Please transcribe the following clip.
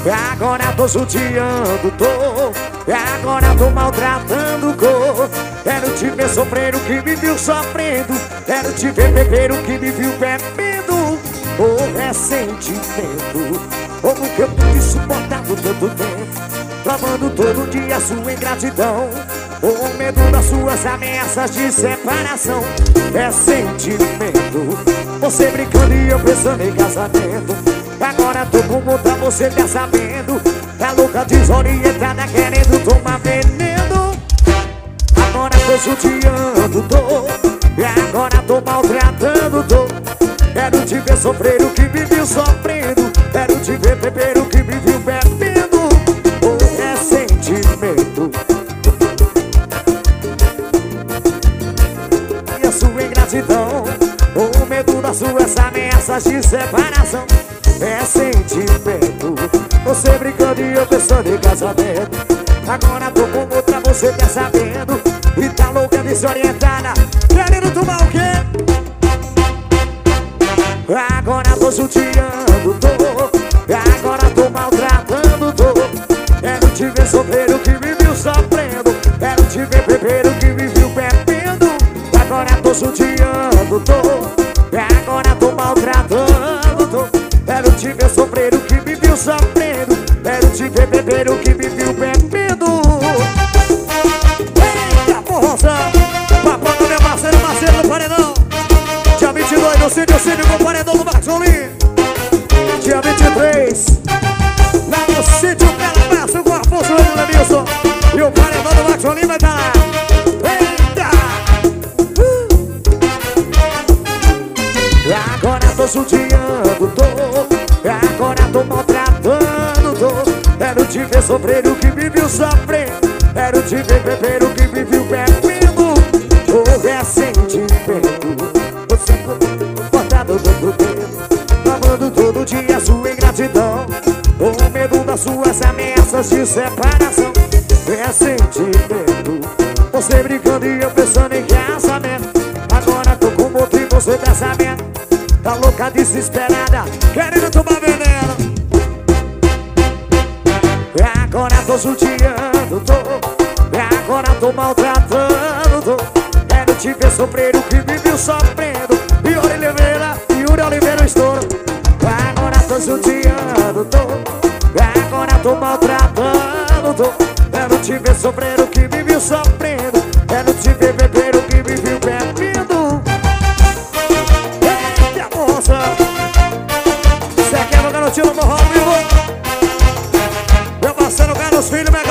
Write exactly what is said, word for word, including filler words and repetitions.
Agora tô judiando, tô. Agora tô maltratando o corpo. Quero te ver sofrer o que me viu sofrendo. Quero te ver beber o que me viu bebendo. Oh, é sentimento. Como que eu pude suportar por tanto tempo, provando todo dia sua ingratidão. O medo das suas ameaças de separação. É sentimento. Você brincando e eu pensando em casamento. Agora tô com outra, você tá sabendo. Tá louca, desorientada, querendo tomar veneno. Agora tô judiando, tô. E agora tô maltratando, tô. Quero te ver sofrer o que me viu sofrendo. Quero te ver beber o que me viu bebendo. Oh, é sentimento. E a sua ingratidão, o medo das suas ameaças de separação. É sentimento. Você brincando e eu pensando em casamento. Agora tô com outra, você tá sabendo. E tá louca, desorientada, querendo tomar o quê? Agora tô judiando, tô. Agora tô maltratando, tô. Quero te ver sofrer o que me viu sofrendo. Quero te ver beber o que me viu bebendo. Agora tô judiando, tô. Agora tô maltratando, tô. Quero te ver sofrer o que me viu sofrendo. Quero te ver beber o que me viu bebendo. Eita porra, papai do meu parceiro, parceiro do paredão. Dia vinte e dois no Cídio, Cídio com o paredão do Maxolim. Dia vinte e três lá no Sítio Calabouço com Afonso e Lenilson. E o paredão do Maxolim vai estar lá. Eita! uh! Agora tô judiando, tô. Agora tô maltratando, tô. Quero te ver sofrer o que me viu sofrer. Quero te ver beber o que me viu bebendo. Oh, é sentimento. Você cortado todo tempo, provando todo dia sua ingratidão. O medo das suas ameaças de separação. É sentimento. Você brincando e eu pensando em casamento. Agora tô com outro e você tá sabendo. Tá louca, desesperada, querendo tomar veneno. Agora tô judiando, tô. Agora tô maltratando, tô. Quero te ver sofrer o que me viu sofrendo. Yuri Oliveira, Yuri Oliveira estouro. Agora tô judiando, tô. Agora tô maltratando, tô. Quero te ver sofrer o que me viu sofrendo. Quero te ver beber o que me viu bebendo. Eita moça, você quer no garotinho do Morro Vivo? Meu parceiro Carlos Filho,